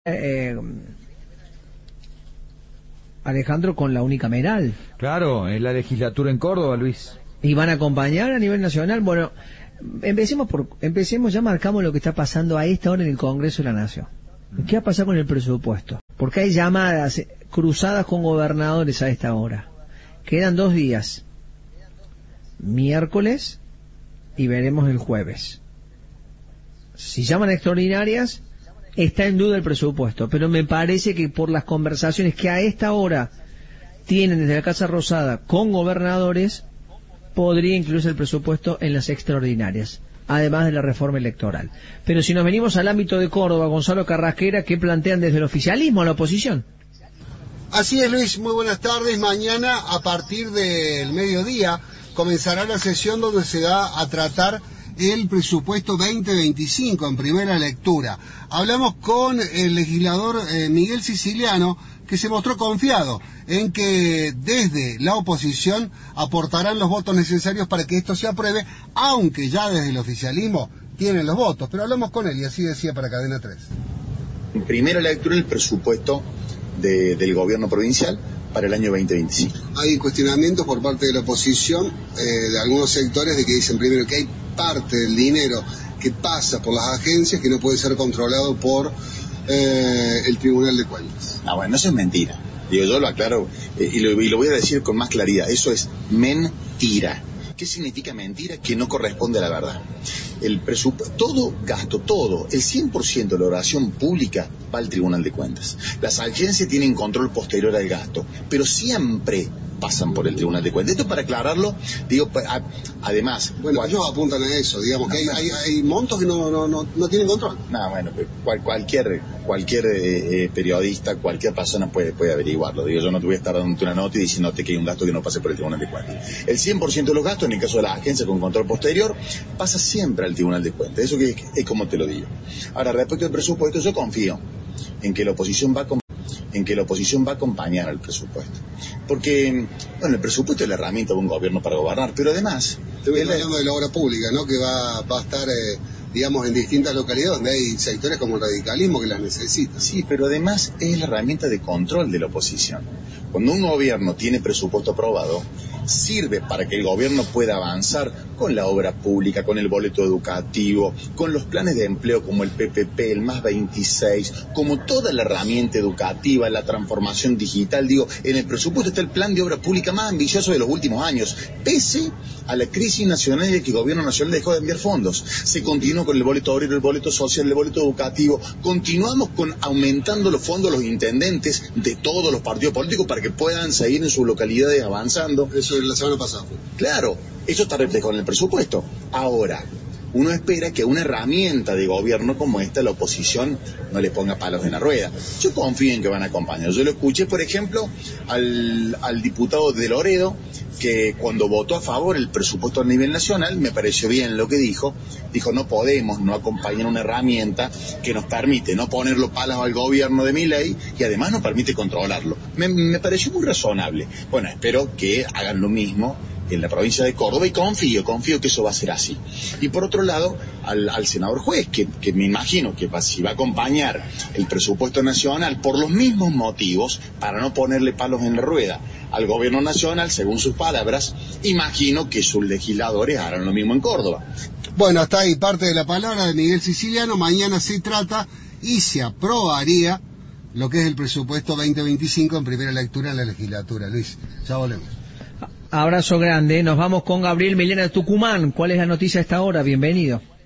Alejandro, con la unicameral. Claro, en la legislatura en Córdoba, Luis. ¿Y van a acompañar a nivel nacional? Bueno, empecemos, ya marcamos lo que está pasando a esta hora en el Congreso de la Nación. ¿Qué va a pasar con el presupuesto? Porque hay llamadas cruzadas con gobernadores a esta hora. Quedan 2 días, miércoles y veremos el jueves. Si llaman extraordinarias, está en duda el presupuesto, pero me parece que por las conversaciones que a esta hora tienen desde la Casa Rosada con gobernadores, podría incluirse el presupuesto en las extraordinarias, además de la reforma electoral. Pero si nos venimos al ámbito de Córdoba, Gonzalo Carrasquera, ¿qué plantean desde el oficialismo a la oposición? Así es, Luis, muy buenas tardes. Mañana, a partir del mediodía, comenzará la sesión donde se va a tratar el presupuesto 2025 en primera lectura. Hablamos con el legislador Miguel Siciliano, que se mostró confiado en que desde la oposición aportarán los votos necesarios para que esto se apruebe, aunque ya desde el oficialismo tienen los votos. Pero hablamos con él y así decía para Cadena 3. En primera lectura el presupuesto del gobierno provincial para el año 2025. Hay cuestionamientos por parte de la oposición, de algunos sectores, de que dicen primero que hay parte del dinero que pasa por las agencias que no puede ser controlado por el Tribunal de Cuentas. Ah, bueno, eso es mentira. Digo, yo lo aclaro y lo voy a decir con más claridad. Eso es mentira. ¿Qué significa mentira? Que no corresponde a la verdad. El presupuesto, todo gasto, todo, el 100% de la oración pública va al Tribunal de Cuentas. Las agencias tienen control posterior al gasto, pero siempre pasan por el Tribunal de Cuentas. Esto para aclararlo, digo, además... Bueno, ellos apuntan a eso, digamos, que hay montos que no tienen control. No, bueno, cualquier periodista, cualquier persona puede averiguarlo. Digo, yo no te voy a estar dando una nota y diciéndote que hay un gasto que no pase por el Tribunal de Cuentas. El 100% de los gastos, en el caso de las agencias con control posterior, pasa siempre al Tribunal de Cuentas. Eso que es como te lo digo. Ahora, respecto al presupuesto, yo confío en que la oposición va a acompañar al presupuesto. Porque, bueno, el presupuesto es la herramienta de un gobierno para gobernar, pero además... Estoy hablando de la obra pública, ¿no? Que va a estar, digamos, en distintas localidades donde hay sectores como el radicalismo que las necesitan. Sí, pero además es la herramienta de control de la oposición. Cuando un gobierno tiene presupuesto aprobado, sirve para que el gobierno pueda avanzar con la obra pública, con el boleto educativo, con los planes de empleo como el PPP, el más 26, como toda la herramienta educativa, la transformación digital. Digo, en el presupuesto está el plan de obra pública más ambicioso de los últimos años, pese a la crisis nacional y de que el gobierno nacional dejó de enviar fondos. Se continuó con el boleto obrero, el boleto social, el boleto educativo. Continuamos con aumentando los fondos a los intendentes de todos los partidos políticos para que puedan seguir en sus localidades avanzando. Eso es la semana pasada. Claro, eso está reflejado en el presupuesto. Ahora, uno espera que una herramienta de gobierno como esta, la oposición, no le ponga palos en la rueda. Yo confío en que van a acompañar. Yo lo escuché, por ejemplo, al diputado de Loredo, que cuando votó a favor el presupuesto a nivel nacional, me pareció bien lo que dijo. Dijo, no podemos no acompañar una herramienta que nos permite no ponerle palos al gobierno de Milei y además nos permite controlarlo. Me pareció muy razonable. Bueno, espero que hagan lo mismo en la provincia de Córdoba y confío que eso va a ser así. Y por otro lado, al senador Juez, que me imagino que si va a acompañar el presupuesto nacional por los mismos motivos, para no ponerle palos en la rueda al gobierno nacional, según sus palabras, imagino que sus legisladores harán lo mismo en Córdoba. Bueno, hasta ahí parte de la palabra de Miguel Siciliano. Mañana se trata y se aprobaría lo que es el presupuesto 2025 en primera lectura en la legislatura. Luis, ya volvemos. Abrazo grande. Nos vamos con Gabriel Milena de Tucumán. ¿Cuál es la noticia a esta hora? Bienvenido.